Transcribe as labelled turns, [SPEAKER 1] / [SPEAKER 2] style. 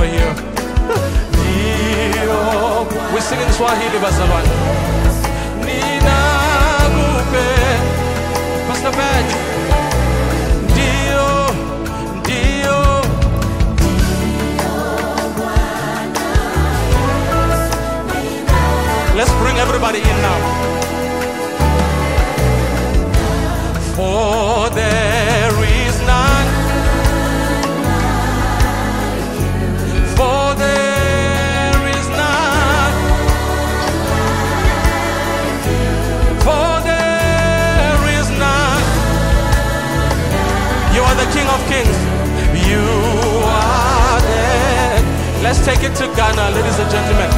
[SPEAKER 1] here. We sing in Swahili, bazalwane. Nina kupe, Pastor Badge. Dio. Let's bring everybody in now. For there is none. For there is none. For there is none. You are the King of Kings. You are there. Let's take it to Ghana, ladies and gentlemen.